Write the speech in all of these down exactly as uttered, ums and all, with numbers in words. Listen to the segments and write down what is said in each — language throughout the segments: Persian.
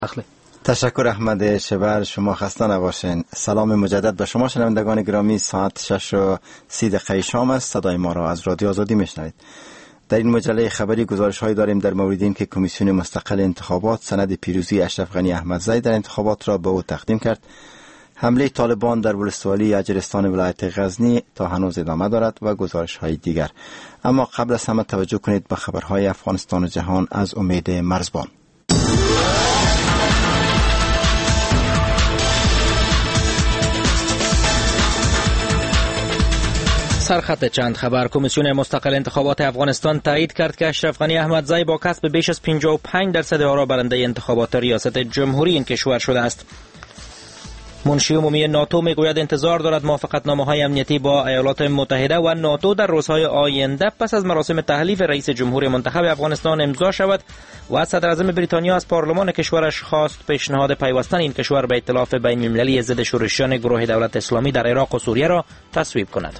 اخلی. تشکر احمد شبر، شما خسته نباشین. سلام مجدد به شما شنوندگان گرامی. ساعت شش و سی دقیقه شام است. صدای ما را از رادیو آزادی میشنوید. در این مجله خبری گزارش هایی داریم در مورد این که کمیسیون مستقل انتخابات سند پیروزی اشرف غنی احمدزی در انتخابات را به او تقدیم کرد. حمله طالبان در ولسوالی اجرستان ولایت غزنی تا هنوز ادامه دارد و گزارش های دیگر. اما قبل از همه توجه کنید به خبرهای افغانستان و جهان از امید مرزبان. سرخط چند خبر. کمیسیون مستقل انتخابات افغانستان تایید کرد که اشرف غنی احمدزی با کسب بیش از پنجاه و پنج درصد آرا برنده انتخابات ریاست جمهوری این کشور شده است. منشی عمومی ناتو میگوید انتظار دارد موافقتنامه‌های امنیتی با ایالات متحده و ناتو در روزهای آینده پس از مراسم تحلیف رئیس جمهور منتخب افغانستان امضا شود و صدر اعظم بریتانیا از پارلمان کشورش خواست پیشنهاد پیوستن این کشور به ائتلاف بین المللی ضد شورشیان گروه دولت اسلامی در عراق و سوریه را تصویب کند.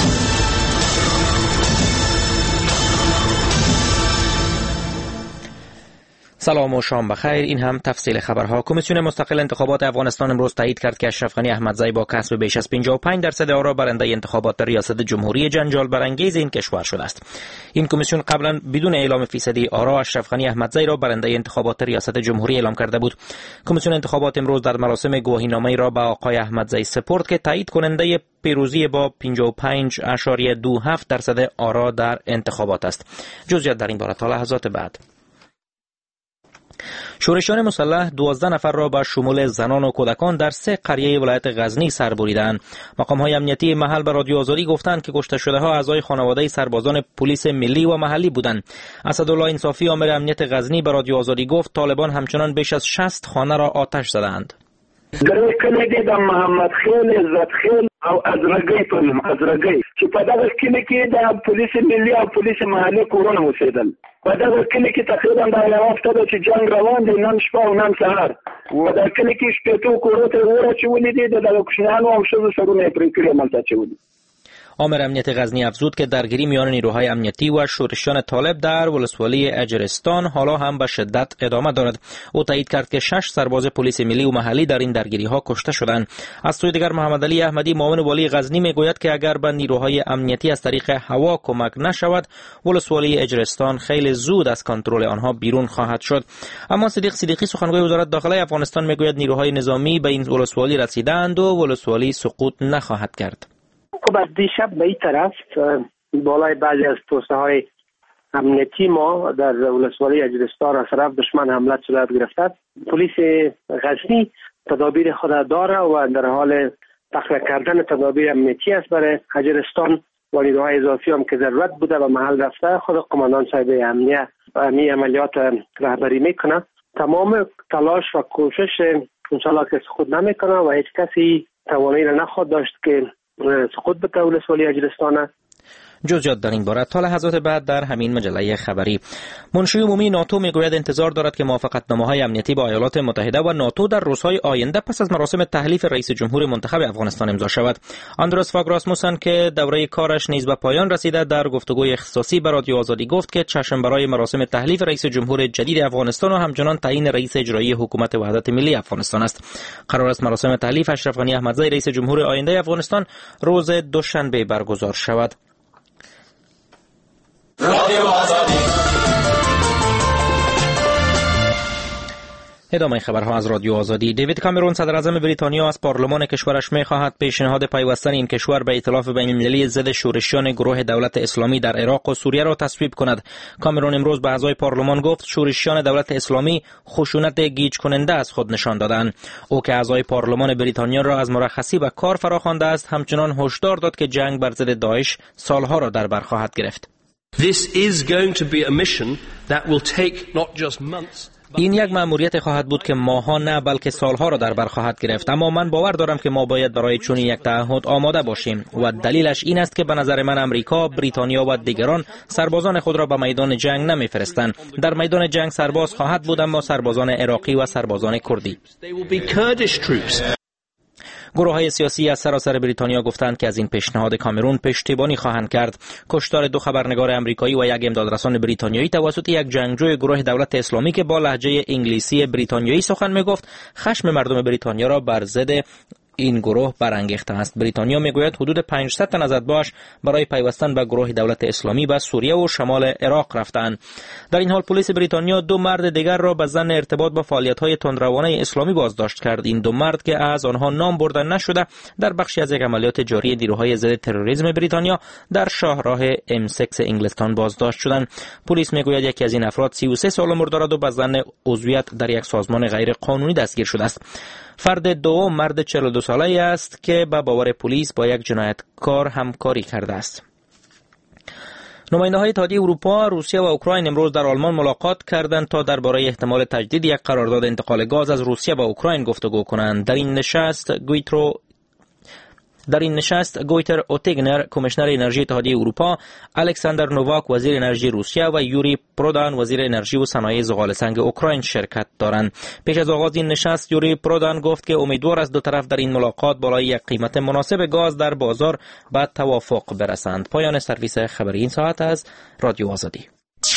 سلام و شام بخیر. این هم تفصیل خبرها. کمیسیون مستقل انتخابات افغانستان امروز تایید کرد که اشرف غنی احمدزی با کسب بیش از پنجاه و پنج درصد آرا برنده انتخابات ریاست جمهوری جنجال برانگیز این کشور شده است. این کمیسیون قبلا بدون اعلام فیصدی آرا اشرف غنی احمدزی را برنده انتخابات ریاست جمهوری اعلام کرده بود. کمیسیون انتخابات امروز در مراسم گواهینامه‌ای را به آقای احمدزی سپرد که تایید کننده پیروزی با پنجاه و پنج ممیز دو هفت درصد آرا در انتخابات است. جزئیات در این باره تا لحظات بعد. شورشیان مسلح دوازده نفر را با شمول زنان و کودکان در سه قریه ولایت غزنی سر بریدند. مقام‌های امنیتی محل به رادیو آزادی گفتند که کشته شده‌ها اعضای خانواده سربازان پلیس ملی و محلی بودند. اسدالله انصافی آمر امنیت غزنی به رادیو آزادی گفت طالبان همچنان بیش از شصت خانه را آتش زدند. در کلی کې د محمد خیل عزت خیل او ازرګي په نوم ازرګي چې په دغه کلی کې د پولیس ملي او پولیس محلي کورونه اوسېدل. په دغه کلی کې تقریبا د وخت د چې جنگ روان دی نن شپه او نن سهار و د کلی کې شپږ کورونه ته ورچولې دي د کوچنیانو او ښځو سرونه پرې کړي ملته چولې. آمر امنیت غزنی افزود که درگیری میان نیروهای امنیتی و شورشیان طالب در ولسوالی اجرستان حالا هم به شدت ادامه دارد. او تایید کرد که شش سرباز پلیس ملی و محلی در این درگیری ها کشته شدند. از سوی دیگر محمد علی احمدی معاون والی غزنی میگوید که اگر به نیروهای امنیتی از طریق هوا کمک نشود ولسوالی اجرستان خیلی زود از کنترل آنها بیرون خواهد شد. اما صدیق صدیقی سخنگوی وزارت داخلی افغانستان میگوید نیروهای نظامی به این ولسوالی رسیدند و ولسوالی سقوط نخواهد کرد. خب از دیشب به این طرف بالای بعضی از پوسته های امنیتی ما در ولسوالی اجرستان از طرف دشمن حمله صورت گرفته. پلیس غزنی تدابیر خود داره و در حال تخلیه کردن تدابیر امنیتی است برای اجرستان و نیروهای اضافی هم که ضرورت بوده و محل رفته خود قماندان صاحب امنیه می عملیات رهبری میکنه. تمام تلاش و کوشش انشالله که سقوط نمیکنه و هیچ کسی توانایی را نخواهد داشت که سقوط به ولسوالی اجرستان. جزئیات در این باره تا لحظات بعد در همین مجله خبری. منشی عمومی ناتو میگوید انتظار دارد که موافقتنامه‌های امنیتی با ایالات متحده و ناتو در روزهای آینده پس از مراسم تحلیف رئیس جمهور منتخب افغانستان امضا شود. آندرس فاگ راسموسن که دوره کارش نیز به پایان رسیده در گفتگوی اختصاصی به رادیو آزادی گفت که چشم برای مراسم تحلیف رئیس جمهور جدید افغانستان و همچنان تعیین رئیس اجرایی حکومت وحدت ملی افغانستان است. قرار است مراسم تحلیف اشرف غنی احمدزی رئیس جمهور آینده افغانستان روز دوشنبه برگزار شود. رادیو آزادی. ادامه خبرها از رادیو آزادی. دیوید کامرون صدر اعظم بریتانیا از پارلمان کشورش می‌خواهد پیشنهاد پیوستن این کشور به ائتلاف بین المللی ضد شورشیان گروه دولت اسلامی در عراق و سوریه را تصویب کند. کامرون امروز به اعضای پارلمان گفت شورشیان دولت اسلامی خشونت گیج کننده از خود نشان دادند. او که اعضای پارلمان بریتانیا را از مرخصی و کار فراخوانده است همچنان هشدار داد که جنگ بر ضد داعش سالها را در بر خواهد گرفت. This is going to be a mission that will take not just months. این یک مأموریت خواهد بود که ماها نه بلکه سالها را در بر خواهد گرفت، اما من باور دارم که ما باید برای چنین یک تعهد آماده باشیم و دلیلش این است که به نظر من امریکا، بریتانیا و دیگران سربازان خود را به میدان جنگ نمیفرستند. در میدان جنگ سرباز خواهد بود اما سربازان عراقی و سربازان کردی. گروه‌های سیاسی از سراسر بریتانیا گفتند که از این پیشنهاد کامرون پشتیبانی خواهند کرد. کشتار دو خبرنگار آمریکایی و یک امدادرسان بریتانیایی توسط یک جنگجوی گروه دولت اسلامی که با لهجه انگلیسی بریتانیایی سخن می‌گفت، خشم مردم بریتانیا را بر ضد این گروه برانگیخته است. بریتانیا میگوید حدود پانصد تن از اتباعش برای پیوستن به گروه دولت اسلامی به سوریه و شمال عراق رفتند. در این حال پلیس بریتانیا دو مرد دیگر را به ظن ارتباط با فعالیت‌های تندروانه اسلامی بازداشت کرد. این دو مرد که از آنها نام برده نشده در بخشی از یک عملیات جاری نیروهای ضد تروریسم بریتانیا در شاهراه ام شش انگلستان بازداشت شدند. پلیس میگوید یکی از این افراد سی و سه سال عمر دارد و به ظن عضویت در یک سازمان غیر قانونی دستگیر شده است. فرد دوم مرد چهل و دو ساله است که به باور پلیس با یک جنایتکار همکاری کرده است. نماینده‌های اتحادیه اروپا، روسیه و اوکراین امروز در آلمان ملاقات کردند تا درباره احتمال تجدید یک قرارداد انتقال گاز از روسیه به اوکراین گفتگو کنند. در این نشست گویترو در این نشست گویتر اوتیگنر کمیشنر انرژی اتحادیه اروپا، الکساندر نوواک وزیر انرژی روسیه و یوری پرودان وزیر انرژی و صنایع زغال سنگ اوکراین شرکت دارند. پیش از آغاز این نشست یوری پرودان گفت که امیدوار است دو طرف در این ملاقات بالای یک قیمت مناسب گاز در بازار به توافق برسند. پایان سرویس خبری این ساعت از رادیو آزادی.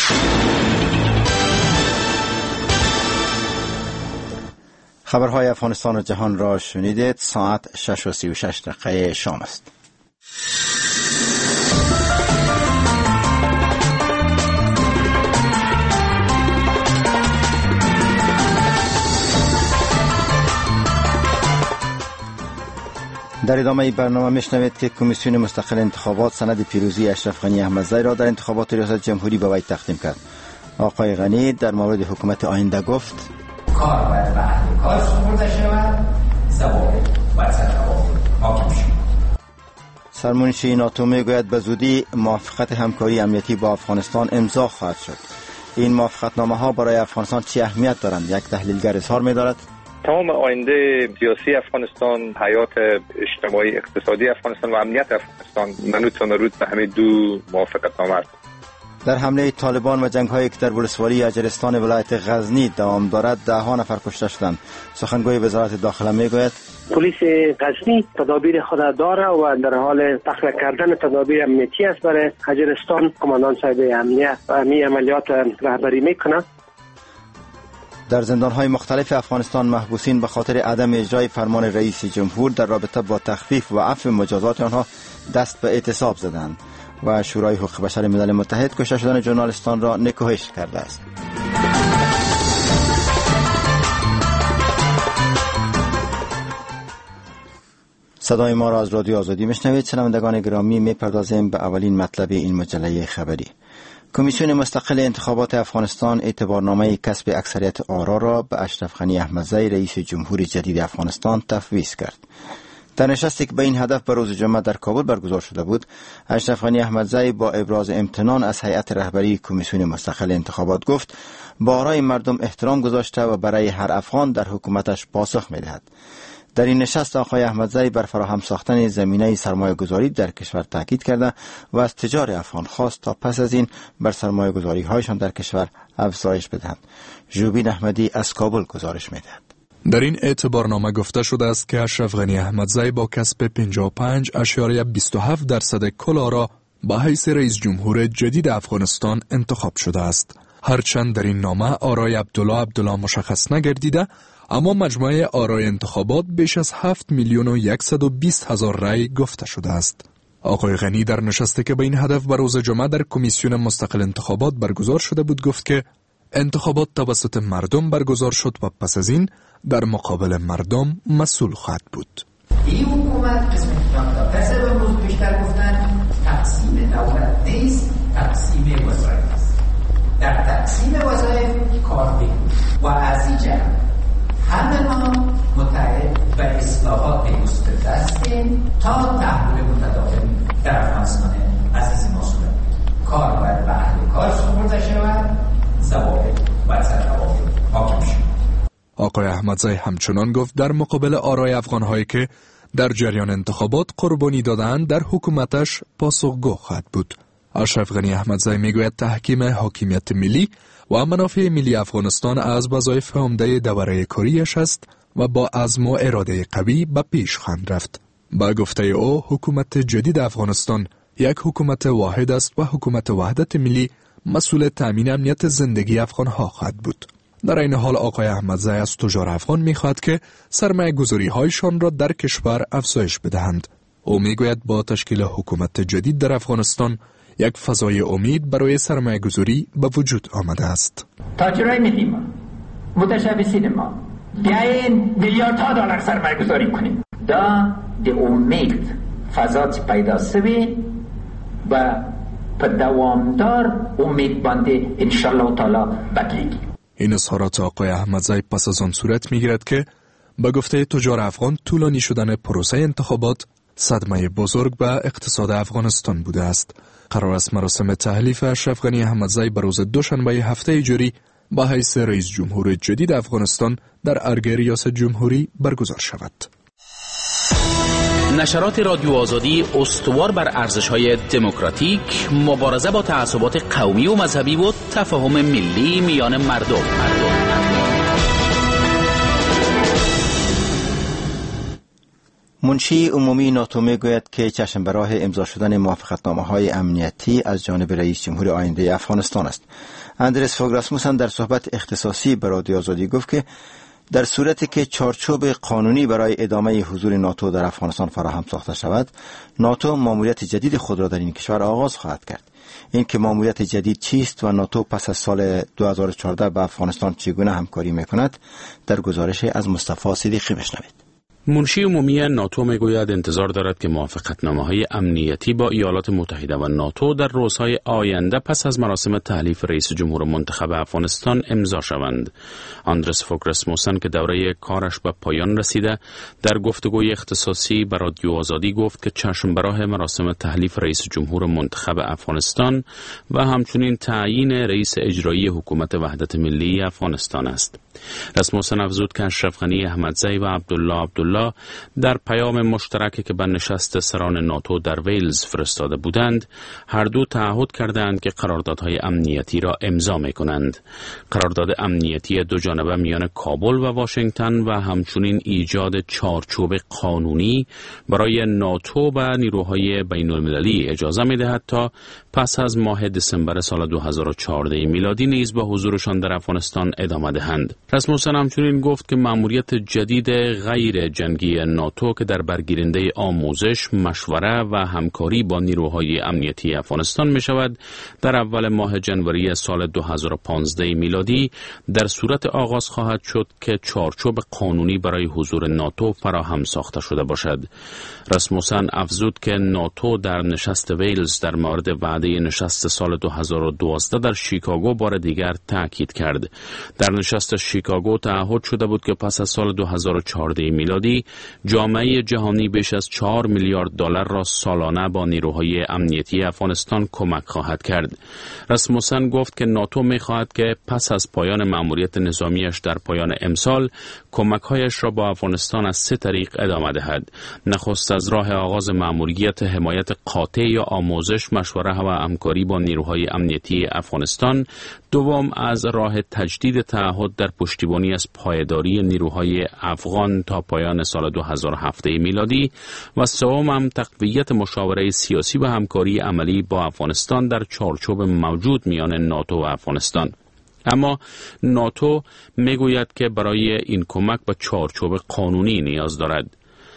خبرهای افغانستان و جهان را شنیدید. ساعت شش و سی و شش دقیقه شام است. در ادامه برنامه میشنوید که کمیسیون مستقل انتخابات سند پیروزی اشرف غنی احمدزی را در انتخابات ریاست جمهوری به وی تقدیم کرد. آقای غنی در مورد حکومت آینده گفت: کار باید به اهل کار سپرده شود، ضوابط باید سرتوافق حاکم شود. سرمنشی ناتو میگوید به زودی موافقت همکاری امنیتی با افغانستان امضا خواهد شد. این موافقتنامه ها برای افغانستان چه اهمیت دارند؟ یک تحلیلگر اظهار می‌دارد: تمام آینده سیاسی افغانستان، حیات اجتماعی اقتصادی افغانستان و امنیت افغانستان منوط و مربوط به همه دو موافقتنامه است. در حمله طالبان و جنگ‌هایی که در ولسوالی اجرستان ولایت غزنی دوام دارد، ده ها نفر کشته شدند. سخنگوی وزارت داخله میگوید پلیس غزنی تدابیر خود داره و در حال تخلیه کردن تدابیر امنیتی است برای اجرستان. کماندان صاحب امنیت و امنی عملیات رهبری میکنه. در زندان‌های مختلف افغانستان محبوسین به خاطر عدم اجرای فرمان رئیس جمهور در رابطه با تخفیف و عفو مجازات آنها دست به اعتصاب زدند و شورای حقوق بشر ملل متحد کشته شدن ژورنالیستان را نکوهش کرده است. صدای ما را از رادیو آزادی میشنوید. شنوندگان گرامی، میپردازیم به اولین مطلب این مجله خبری. کمیسیون مستقل انتخابات افغانستان اعتبارنامه کسب اکثریت آرا را به اشرف غنی احمدزی رئیس جمهور جدید افغانستان تفویض کرد. در نشستی که به این هدف به روز جمعه در کابل برگزار شده بود، اشرف غنی احمدزی با ابراز امتنان از هیئت رهبری کمیسیون مستقل انتخابات گفت با آرای مردم احترام گذاشته و برای هر افغان در حکومتش پاسخ می‌دهد. در این نشست آقای احمدزی بر فراهم ساختن زمینه سرمایه گذاری در کشور تاکید کرده و از تجار افغان خواست تا پس از این بر سرمایه گذاری هایشان در کشور افزایش بدهند. ژوبین احمدی از کابل گزارش می‌دهد. در این اعتبارنامه گفته شده است که اشرف غنی احمدزی با کسب پنجاه و پنج اشاریه بیست و هفت درصد کل آرا به حیث رئیس جمهور جدید افغانستان انتخاب شده است. هرچند در این نامه آرای عبدالله عبدالله مشخص نگردیده، اما مجموعه آرای انتخابات بیش از هفت میلیون و صد و بیست هزار رای گفته شده است. آقای غنی در نشستی که به این هدف به روز جمعه در کمیسیون مستقل انتخابات برگزار شده بود گفت که انتخابات توسط مردم برگزار شد و پس از این در مقابل مردم مسئول خواهد بود. این حکومت قسم اقتدار پس از امروز بیشتر گفتن تقسیم دولت نیست، تقسیم وظایف است. در تقسیم وظایف کار بکنید و از این جهت همه ما متحد به اصلاحات گسترده هستیم تا تحول متداول در افغانستان عزیز ما صورت بگیرد. کار باید به اهل کار سپرده شود، ضوابط باید سرتوافق حاکم شود. آقای احمدزی همچنان گفت در مقابل آرای افغان‌هایی که در جریان انتخابات قربانی دادند در حکومتش پاسخگو خواهد بود. اشرف غنی احمدزی میگوید تحکیم حاکمیت ملی و منافع ملی افغانستان از وظایف عمده دوره کاریش است و با عزم و اراده قوی به پیش خواهند رفت. با گفته او حکومت جدید افغانستان یک حکومت واحد است و حکومت وحدت ملی مسئول تامین امنیت زندگی افغانها خواهد بود. در این حال آقای احمدزی از تجار افغان می‌خواهد که سرمایه گذاری هایشان را در کشور افزایش بدهند. او میگوید با تشکیل حکومت جدید در افغانستان یک فضای امید برای سرمایه گذاری به وجود آمده است. تاجرای ملی ما، متشبثین ما، بیاین میلیاردها دلار سرمایه گذاری کنیم. دا د امید فضا پیدا سوی و په دوامدار امید باندې ان شاء الله تعالی بدلیږي. این اظهارات آقای احمدزی پس از آن صورت میگیرد که به گفته تجار افغان طولانی شدن پروسه انتخابات صدمه بزرگ به اقتصاد افغانستان بوده است. قرار است مراسم تحلیف اشرف غنی احمدزی به روز دوشنبه هفته جاری با حیث رئیس جمهور جدید افغانستان در ارگ ریاست جمهوری برگزار شود. نشرات رادیو آزادی استوار بر ارزش‌های دموکراتیک، مبارزه با تعصبات قومی و مذهبی و تفاهم ملی میان مردم. مردم. منشی عمومی ناتو میگوید که چشم به راه امضا شدن موافقتنامه‌های امنیتی از جانب رئیس جمهور آینده افغانستان است. اندرس فوگ راسموسن در صحبت اختصاصی به رادیو آزادی گفت که در صورتی که چارچوب قانونی برای ادامه حضور ناتو در افغانستان فراهم ساخته شود، ناتو ماموریت جدید خود را در این کشور آغاز خواهد کرد. این که ماموریت جدید چیست و ناتو پس از سال دو هزار و چهارده با افغانستان چگونه همکاری میکند، در گزارش از مصطفی صدیقی بشنوید. منشی عمومی ناتو میگوید انتظار دارد که موافقتنامه‌های امنیتی با ایالات متحده و ناتو در روزهای آینده پس از مراسم تحلیف رئیس جمهور منتخب افغانستان امضا شوند. آندرس فوگ راسموسن که دوره کارش به پایان رسیده، در گفتگوی اختصاصی با رادیو آزادی گفت که چشم به راه مراسم تحلیف رئیس جمهور منتخب افغانستان و همچنین تعیین رئیس اجرایی حکومت وحدت ملی افغانستان است. راسموسن افزود که اشرف غنی احمدزی و عبدالله عبدالله در پیام مشترکی که به نشست سران ناتو در ویلز فرستاده بودند، هر دو تعهد کردند که قراردادهای امنیتی را امضا می‌کنند. قرارداد امنیتی دو جانبه میان کابل و واشنگتن و همچنین ایجاد چارچوب قانونی برای ناتو و نیروهای بین‌المللی اجازه می‌دهد تا پس از ماه دسامبر سال دو هزار و چهارده میلادی نیز به حضورشان در افغانستان ادامه دهند. راسموسن همچنین گفت که مأموریت جدید غیر جنگی ناتو که در برگیرنده آموزش، مشوره و همکاری با نیروهای امنیتی افغانستان می شود، در اول ماه جنوری سال دو هزار و پانزده میلادی در صورت آغاز خواهد شد که چارچوب قانونی برای حضور ناتو فراهم ساخته شده باشد. راسموسن افزود که ناتو در نشست ویلز در مورد وعده نشست سال دو هزار و دوازده در شیکاگو بار دیگر تاکید کرد. در نشست شیکاگو تعهد شده بود که پس از سال دو هزار و چهارده میلادی جامعه جهانی بیش از چهار میلیارد دلار را سالانه با نیروهای امنیتی افغانستان کمک خواهد کرد. راسموسن گفت که ناتو می‌خواهد که پس از پایان مأموریت نظامیش در پایان امسال کمک‌هایش را با افغانستان از سه طریق ادامه دهد. نخست از راه آغاز مأموریت حمایت قاطع یا آموزش، مشوره و همکاری با نیروهای امنیتی افغانستان، دوم از راه تجدید تعهد در پشتیبانی از پایداری نیروهای افغان تا پایان سال دو هزار و هفت میلادی و سوم هم تقویت مشاوره سیاسی و همکاری عملی با افغانستان در چارچوب موجود میان ناتو و افغانستان. اما ناتو میگوید که برای این کمک به چارچوب قانونی نیاز دارد.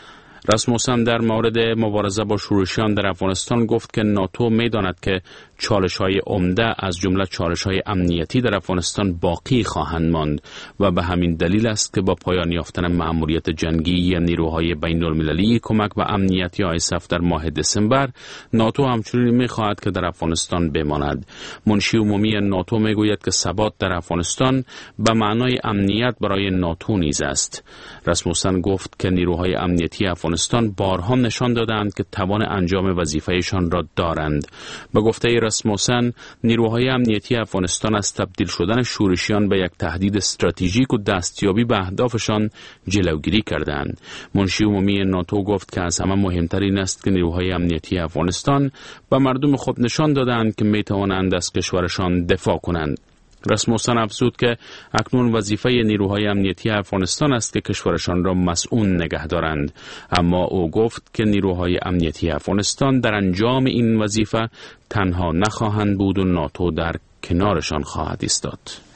راسموسن در مورد مبارزه با شورشیان در افغانستان گفت که ناتو می‌داند که چالش‌های عمده از جمله چالش‌های امنیتی در افغانستان باقی خواهند ماند و به همین دلیل است که با پایان یافتن مأموریت جنگی نیروهای بین‌المللی کمک به امنیتی آی اس اف در ماه دسامبر، ناتو همچنین می‌خواهد که در افغانستان بماند. منشی عمومی ناتو می‌گوید که ثبات در افغانستان به معنای امنیت برای ناتو نیز است. راسموسن گفت که نیروهای امنیتی افغانستان بارها نشان دادند که توان انجام وظیفه‌شان را دارند. به گفته راسموسن، نیروهای امنیتی افغانستان از تبدیل شدن شورشیان به یک تهدید استراتژیک و دستیابی به اهدافشان جلوگیری کردند. منشی عمومی ناتو گفت که از همه مهمتر این است که نیروهای امنیتی افغانستان به مردم خود نشان دادند که می توانند از کشورشان دفاع کنند. رسموسن افزود که اکنون وظیفه نیروهای امنیتی افغانستان است که کشورشان را مسئول نگه دارند، اما او گفت که نیروهای امنیتی افغانستان در انجام این وظیفه تنها نخواهند بود و ناتو در کنارشان خواهد ایستاد.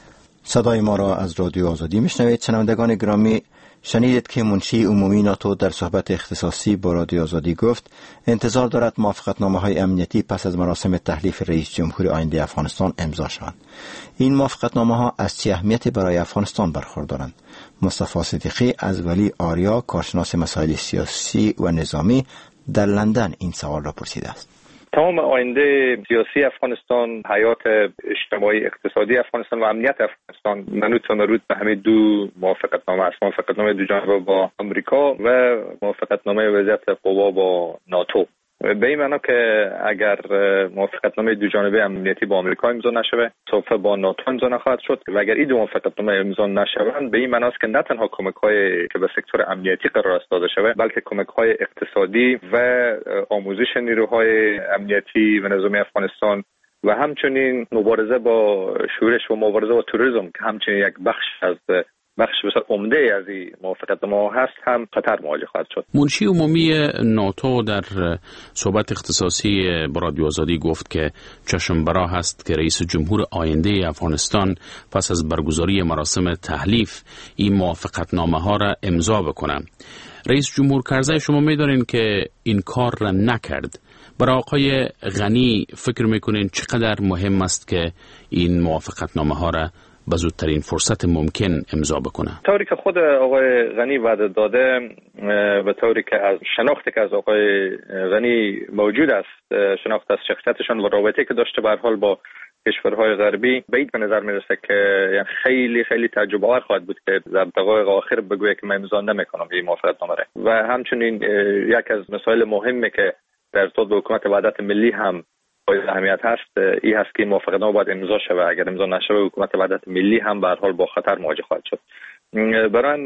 صدای ما را از رادیو آزادی میشنوید. شنوندگان گرامی، شنیدید که منشی عمومی ناتو در صحبت اختصاصی با رادیو آزادی گفت انتظار دارد موافقتنامه‌های امنیتی پس از مراسم تحلیف رئیس جمهور آینده افغانستان امضا شوند. این موافقتنامه‌ها از چه اهمیتی برای افغانستان برخوردارند؟ مصطفی صدیقی از ولی آریا، کارشناس مسائل سیاسی و نظامی، در لندن این سوال را پرسیده است. تمام آینده سیاسی افغانستان، حیات اجتماعی اقتصادی افغانستان و امنیت افغانستان منوط و مربوط به همین دو موافقتنامه است. موافقتنامه دو جانبه با آمریکا و موافقتنامه وضعیت قوا با ناتو. به این معنی که اگر موافقتنامه دو جانبه امنیتی با آمریکا امضا نشود، صفحه با ناتو امضا نخواهد شد. و اگر این دو موافقتنامه امضا نشوند، به این معنی است که نه تنها کمک‌هایی که به سکتور امنیتی قرار است داده شود، بلکه کمک‌های اقتصادی و آموزش نیروهای امنیتی و نظامی افغانستان و همچنین مبارزه با شورش و مبارزه با تروریسم که همچنین یک بخش از بخش بسیار عمده از این موافقتنامه هست هم خطر مواجه خواهد شد. منشی عمومی ناتو در صحبت اختصاصی با رادیو آزادی گفت که چشم برا هست که رئیس جمهور آینده افغانستان پس از برگزاری مراسم تحلیف این موافقتنامه ها را امضا بکنه. رئیس جمهور کرزی، شما می‌دانین که این کار را نکرد. برای آقای غنی فکر میکنین چقدر مهم است که این موافقتنامه ها را به زودترین فرصت ممکن امضا بکنه؟ طوری که خود آقای غنی وعده داده، به طوری که از شناختی که از آقای غنی موجود است، شناخت از شخصیتشان و رابطه‌ای که داشته به هر حال با کشورهای غربی، بعید به نظر میرسه که یعنی خیلی خیلی تعجب آور خواهد بود که در دقایق آخر بگویه که من امضا نمیکنم این موافقتنامه را. و همچنین یک از مسائل مهمی که در ارتباط به حکومت وحدت ملی هم باید اهمیت هست، این هست که این موافقتنامه باید امضا شود. اگر امضا نشود، حکومت وحدت ملی هم به هر حال با خطر مواجه خواهد شد. برای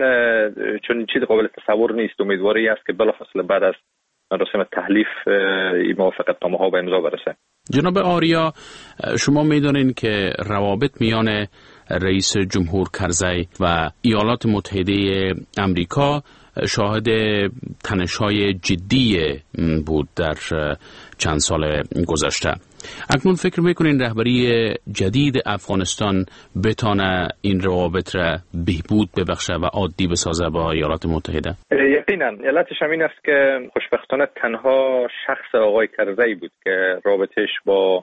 چون چیز قابل تصور نیست، امیدواری است که بلافاصله بعد از مراسم تحلیف این موافقتنامه ها به امضا برسه. جناب آریا، شما میدونین که روابط میان رئیس جمهور کرزی و ایالات متحده امریکا شاهد تنش‌های جدی بود در چند سال گذشته. اکنون فکر میکنین رهبری جدید افغانستان بتانه این روابط را بهبود ببخشه و عادی بسازه با ایالات متحده؟ یقینا. علتش همین است که خوشبختانه تنها شخص آقای کرزی بود که رابطش با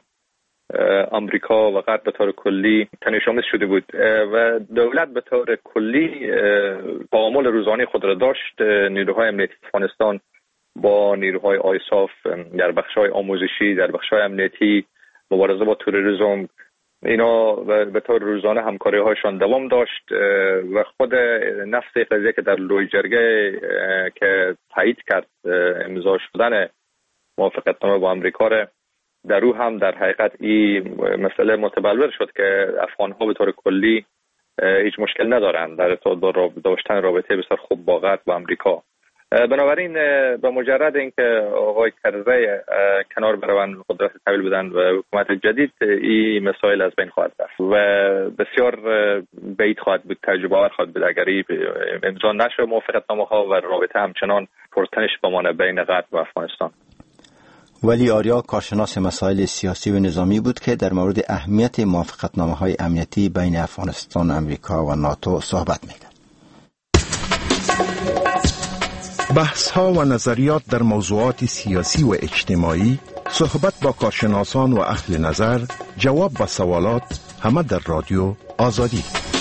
امریکا و غرب به طور کلی تنش‌آمیز شده بود و دولت به طور کلی تعامل روزانه خود را داشت. نیروهای امنیتی افغانستان با نیروهای آیساف در بخش‌های آموزشی، در بخش‌های امنیتی، مبارزه با تروریسم، اینا به طور روزانه همکاری‌هایشان دوام داشت و خود نفس قضیه که در لوی جرگه که تایید کرد امضا شدن موافقتنامه با امریکا را، در او هم در حقیقت این مسئله متبلور شد که افغان‌ها به طور کلی هیچ مشکل ندارند در ارتباط با داشتن رابطه بسیار خوب با غرب و امریکا. بنابراین به مجرد اینکه آقای کرزی کنار بروند، قدرت تحویل بدن و حکومت جدید، این مسائل از بین خواهد رفت و بسیار بعید خواهد بود، تعجب آور خواهد بود اگر امضا نشه موافقتنامه ها و رابطه همچنان پرتنش بمانه بین غرب و افغانستان. ولی آریا کارشناس مسائل سیاسی و نظامی بود که در مورد اهمیت موافقتنامه‌های امنیتی بین افغانستان، امریکا و ناتو صحبت می‌کرد. بحث‌ها و نظریات در موضوعات سیاسی و اجتماعی، صحبت با کارشناسان و اهل نظر، جواب به سوالات، همه در رادیو آزادی.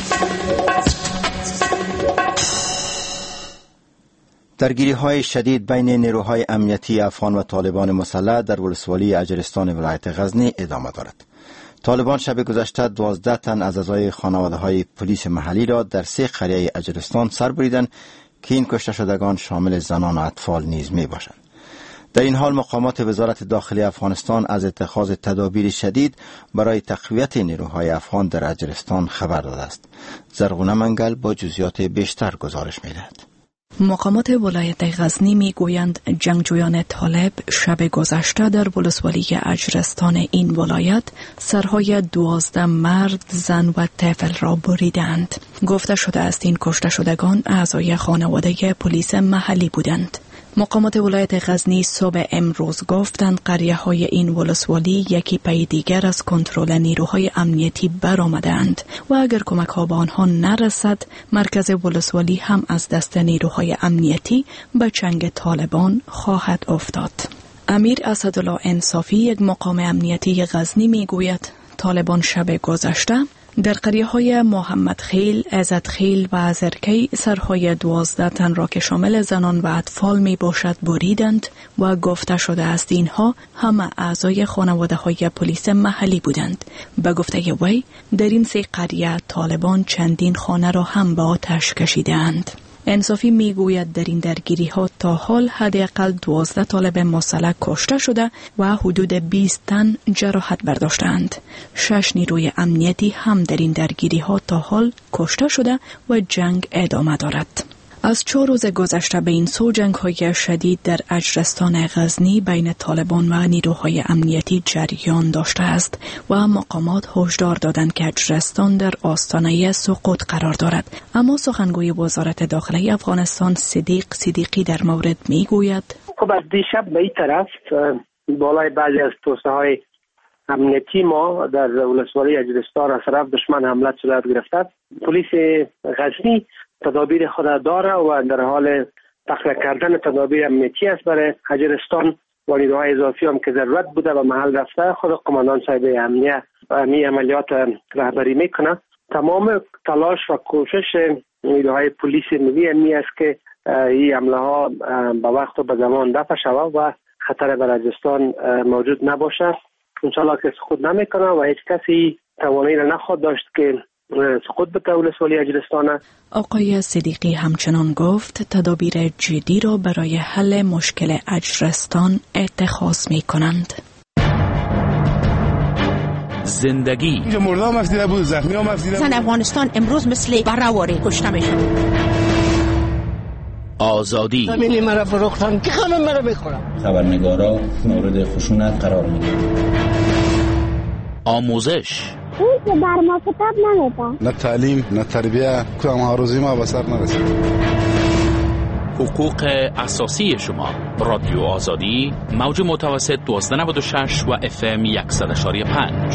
درگیری‌های شدید بین نیروهای امنیتی افغان و طالبان مسلح در ولسوالی اجرستان ولایت غزنی ادامه دارد. طالبان شب گذشته دوازده تن از اعضای خانواده‌های پلیس محلی را در سه قریه اجرستان سر بریدند که این کشته شدگان شامل زنان و اطفال نیز می باشند. در این حال مقامات وزارت داخلی افغانستان از اتخاذ تدابیر شدید برای تقویت نیروهای افغان در اجرستان خبر داده است. زرغونه منگل با جزئیات بیشتر گزارش می‌دهد. مقامات ولایت غزنی می گویند جنگجویان طالب شب گذشته در ولسوالی اجرستان این ولایت سرهای دوازده مرد، زن و طفل را بریدند. گفته شده است این کشته شدگان اعضای خانواده پلیس محلی بودند. مقامات ولایت غزنی صبح امروز گفتند قریه های این ولسوالی یکی پی دیگر از کنترل نیروهای امنیتی برآمدند و اگر کمک ها به آنها نرسد مرکز ولسوالی هم از دست نیروهای امنیتی به چنگ طالبان خواهد افتاد. امیر اسدالله انصافی یک مقام امنیتی غزنی می گوید طالبان شب گذشته در قریه های محمد خیل، عزت خیل و ازرکی سرهای دوازده تن را که شامل زنان و اطفال می باشد بریدند و گفته شده است اینها همه اعضای خانواده های پلیس محلی بودند. به گفته وی در این سه قریه طالبان چندین خانه را هم به آتش کشیدند. انصافی می گوید در این درگیری ها تا حال حداقل دوازده طالب مسلح کشته شده و حدود بیست تن جراحت برداشتند. شش نیروی امنیتی هم در این درگیری ها تا حال کشته شده و جنگ ادامه دارد. از چهار روز گذشته به این سو جنگ های شدید در اجرستان غزنی بین طالبان و نیروهای امنیتی جریان داشته است و مقامات هشدار دادند که اجرستان در آستانه سقوط قرار دارد. اما سخنگوی وزارت داخلی افغانستان صدیق صدیقی در مورد می گوید خب از دیشب به این طرف بالای بعضی از توسعه های امنیتی ما در ولسوالی اجرستان از طرف دشمن حمله صورت گرفته. پلیس غزنی تدابیر خود داره و در حال تخلیه کردن تدابیر امنیتی است برای اجرستان و نیروهای اضافی هم که ضرورت بوده و محل رفته. خود قماندان صاحب امنیه می عملیات رهبری میکنه. تمام تلاش و کوشش نیروهای پلیس ملی می است که این حمله ها به وقت و به زمان دفع شود و خطر بر اجرستان موجود نباشه. انشالله که سقوط نمیکنه و هیچ کسی توانایی را نخواهد داشت که سقوط به ولسوالی اجرستان. آقای صدیقی همچنان گفت تدابیر جدی را برای حل مشکل اجرستان اتخاذ می کنند. زندگی اینجا مرده هم افزیده بود، زخمی هم افزیده بود. زن افغانستان امروز مثل برهواری کشته میشن. آزادی همینی مرا فروختن که همه مرا میخورم. خبرنگارا مورد خشونت قرار میگیرن. آموزش این که بر ما کتاب نمیده. نه تعلیم نه تربیه کدام ها روزی ما به سر نرسید. حقوق اساسی شما. رادیو آزادی موج متوسط دوازده نود و شش و اف ام صد و یک و پنج.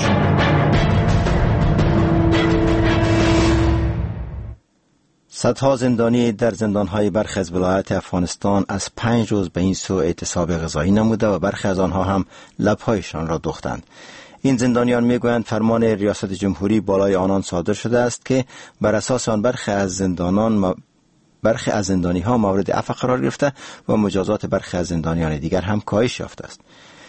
صدها زندانی در زندانهای برخی از ولایات افغانستان از پنج روز به این سو اعتصاب غذایی نموده و برخی از آنها هم لبهایشان را دوختند. این زندانیان میگویند فرمان ریاست جمهوری بالای آنان صادر شده است که بر اساس آن برخی از زندانان برخی از زندانی ها مورد عفو قرار گرفته و مجازات برخی از زندانیان دیگر هم کاهش یافته است.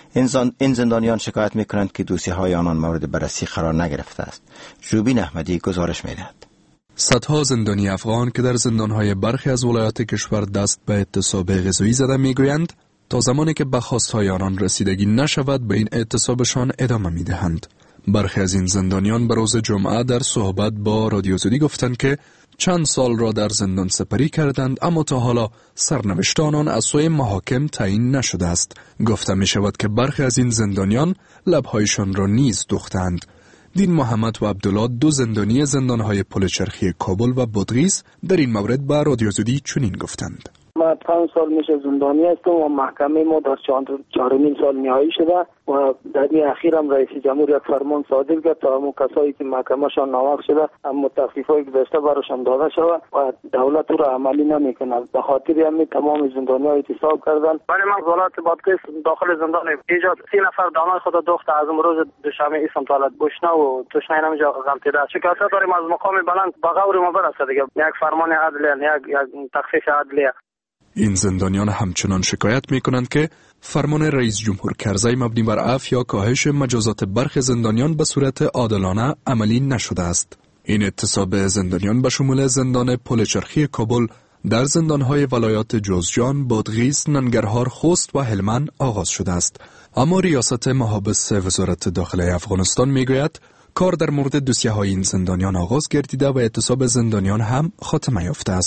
این زندانیان شکایت میکنند که دوسیه های آنان مورد بررسی قرار نگرفته است. جوبین احمدی گزارش میدهد. صدها زندانی افغان که در زندانهای برخی از ولایات کشور دست به اعتصاب غذایی زده میگویند تا زمانی که به خواستهای آنان رسیدگی نشود به این اعتصابشان ادامه میدهند. برخی از این زندانیان به روز جمعه در صحبت با رادیو آزادی گفتند که چند سال را در زندان سپری کردند اما تا حالا سرنوشت آنان از سوی محاکم تعیین نشده است. گفته می شود که برخی از این زندانیان لبهایشان را نیز دوختند. دین محمد و عبدالله دو زندانی زندانهای پل چرخی کابل و بادغیس در این مورد به رادیو آزادی چنین گفتند. ما پنج سال میشه زندانی هستم و محکمه ما در چهارمین سال نهایی شده و در این اخیر هم رئیس جمهور یک فرمان صادر کرد تا همون کسایی که محکمهشان ناوقف شده اما تخفیف‌های گذشته براشان داده شود و دولت او را عملی نمیکنه. به خاطر همین تمام زندانی‌ها اعتصاب کردند. ولی من ولایت بادغیس داخل زندان ایجاد سی نفر دامای خود دوخت از روز دوشنبه اسم طالب بشنه و توشنه نمیجا غمتیده. شکایت داریم از مقام بلند به غور ما برسه دیگه. یک فرمان عدلیه یک یک تخفیف عدلیه. این زندانیان همچنان شکایت می کنند که فرمان رئیس جمهور کرزی مبنی بر عفو یا کاهش مجازات برخی زندانیان به صورت عادلانه عملی نشده است. این اعتصاب زندانیان به شمول زندان پل چرخی کابل در زندانهای ولایات جوزجان، بادغیس، ننگرهار، خوست و هلمند آغاز شده است. اما ریاست محابس وزارت داخلی افغانستان می گوید کار در مورد دوسیه های این زندانیان آغاز گردیده و اعتصاب زندانیان هم خاتمه یافته است.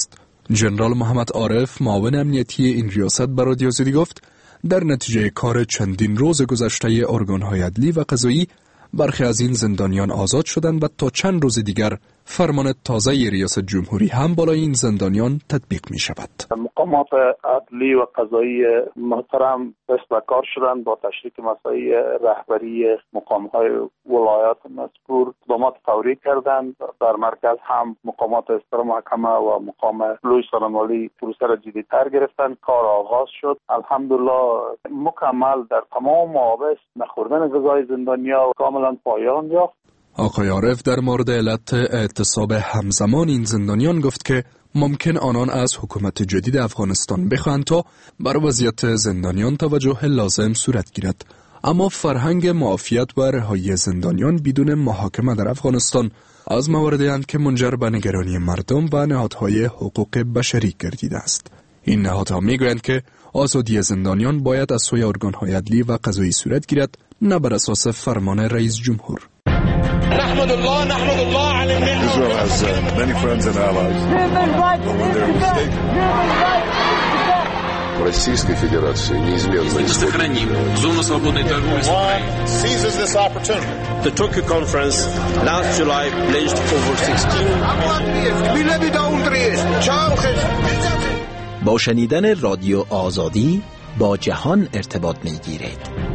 جنرال محمد عارف معاون امنیتی این ریاست به رادیو آزادی گفت در نتیجه کار چندین روز گذشته ارگان‌های عدلی و قضایی برخی از این زندانیان آزاد شدند و تا چند روز دیگر فرمان تازه ریاست جمهوری هم بالای این زندانیان تطبیق می شود. مقامات عدلی و قضایی محترم دست به کار شدند با تشریک مسائل رهبری مقام‌های ولایات مذکور اقدامات فوری کردند. در مرکز هم مقامات استر محکمه و مقام لوی سالنوالی پروسه را جدی‌تر گرفتند. کار آغاز شد. الحمدلله مکمل در تمام موابس نخوردن غذای زندانیان کاملا پایان یافت. آقای عارف در مورد علت اعتصاب همزمان این زندانیان گفت که ممکن آنان از حکومت جدید افغانستان بخواهند تا بر وضعیت زندانیان توجه لازم صورت گیرد، اما فرهنگ معافیت و رهایی زندانیان بدون محاکمه در افغانستان از مواردی اند که منجر به نگرانی مردم و نهادهای حقوق بشری گردیده است. این نهادها میگویند که آزادی زندانیان باید از سوی ارگان‌های عدلی و قضایی صورت گیرد، نه بر اساس فرمان رئیس جمهور. نحمد الله نحمد الله على النعمة. Israel has uh, many friends and allies. Российской Федерации неизменно сохраним зону свободной торговли с Украиной. Seizes this opportunity. The Tokyo conference last July pledged over sixteen. با شنیدن رادیو آزادی با جهان ارتباط می‌گیرید.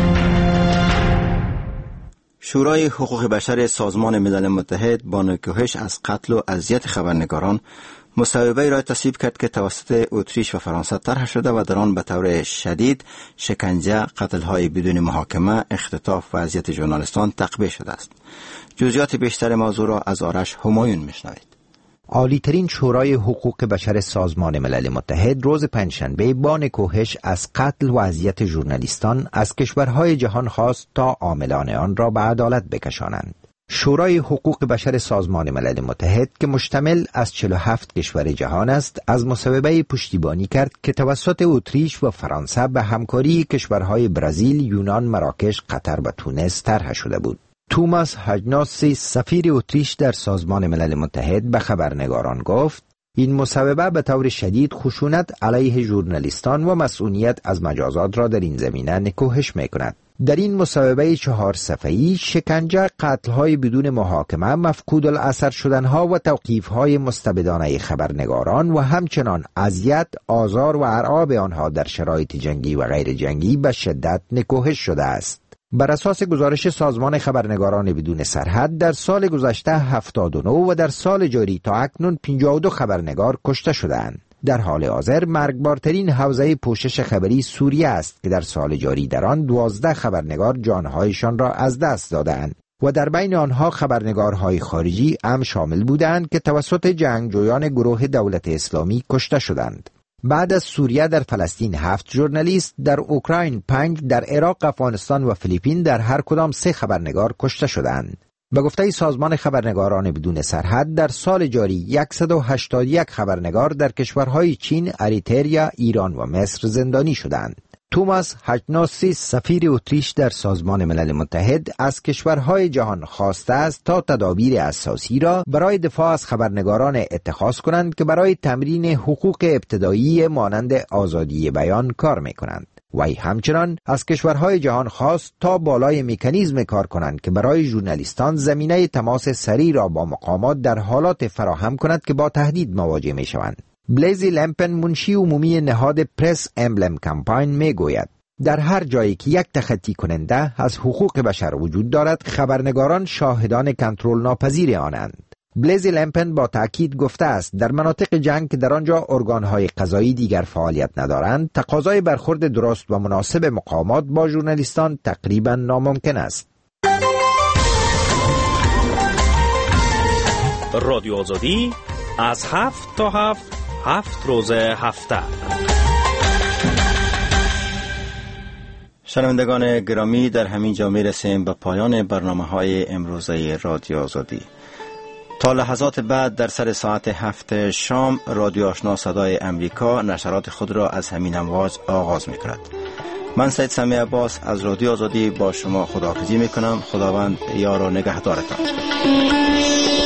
شورای حقوق بشر سازمان ملل متحد با نکوهش از قتل و اذیت خبرنگاران مصوبه را تصویب کرد که توسط اتریش و فرانسه طرح شده و در آن به طور شدید شکنجه، قتل‌های بدون محاکمه، اختطاف و اذیت ژورنالیستان تقبیح شده است. جزئیات بیشتر موضوع را از آرش همایون میشنوید. عالی‌ترین شورای حقوق بشر سازمان ملل متحد روز پنجشنبه با نکوهش از قتل و اذیت ژورنالیستان از کشورهای جهان خواست تا عاملان آن را به عدالت بکشانند. شورای حقوق بشر سازمان ملل متحد که مشتمل از چهل و هفت کشور جهان است، از مصوبه پشتیبانی کرد که توسط اتریش و فرانسه به همکاری کشورهای برزیل، یونان، مراکش، قطر و تونس طرح شده بود. توماس هاجناسی سفیر اتریش در سازمان ملل متحد به خبرنگاران گفت این مصوبه به طور شدید خشونت علیه ژورنالیستان و مسئولیت از مجازات را در این زمینه نکوهش می‌کند. در این مصوبه چهار صفحه‌ای شکنجه، قتل‌های بدون محاکمه، مفقود الاثر شدنها و توقیف‌های مستبدانه خبرنگاران و همچنان اذیت، آزار و ارعاب آنها در شرایط جنگی و غیر جنگی به شدت نکوهش شده است. بر اساس گزارش سازمان خبرنگاران بدون سرحد در سال گذشته هفتاد و نه و در سال جاری تا اکنون پنجاه و دو خبرنگار کشته شدند. در حال حاضر مرگبارترین حوزه پوشش خبری سوریه است که در سال جاری در آن دوازده خبرنگار جانهایشان را از دست دادند و در بین آنها خبرنگارهای خارجی هم شامل بودند که توسط جنگجویان گروه دولت اسلامی کشته شدند. بعد از سوریه در فلسطین هفت ژورنالیست، در اوکراین پنج، در عراق، افغانستان و فیلیپین در هر کدام سه خبرنگار کشته شدند. به گفته سازمان خبرنگاران بدون سرحد در سال جاری صد و هشتاد و یک خبرنگار در کشورهای چین، اریتریا، ایران و مصر زندانی شدند. توماس هاجناسی سفیر اتریش در سازمان ملل متحد از کشورهای جهان خواسته است تا تدابیر اساسی را برای دفاع از خبرنگاران اتخاذ کنند که برای تمرین حقوق ابتدایی مانند آزادی بیان کار می‌کنند. وی همچنان از کشورهای جهان خواست تا بالای مکانیزم کار کنند که برای ژورنالیستان زمینه تماس سریع را با مقامات در حالات فراهم کند که با تهدید مواجه می‌شوند. بلیزی لمپن، منشی عمومی نهاد پرس امبلم کمپاین، می گوید در هر جایی که یک تخطی کننده از حقوق بشر وجود دارد، خبرنگاران شاهدان کنترل ناپذیر آنند. بلیزی لمپن با تأکید گفته است در مناطق جنگ که در آنجا ارگانهای قضایی دیگر فعالیت ندارند، تقاضای برخورد درست و مناسب مقامات با ژورنالیستان تقریبا ناممکن است. رادیو آزادی از هفت تا هفت هفت روز هفته. شنوندگان گرامی، در همین جا میرسیم به پایان برنامه های امروزه رادیو آزادی. تا لحظات بعد در سر ساعت هفت شام رادیو آشنا صدای امریکا نشرات خود را از همین امواج آغاز میکند. من سید سمی عباس از رادیو آزادی با شما خداحافظی میکنم. خداوند یار و نگهدارتان.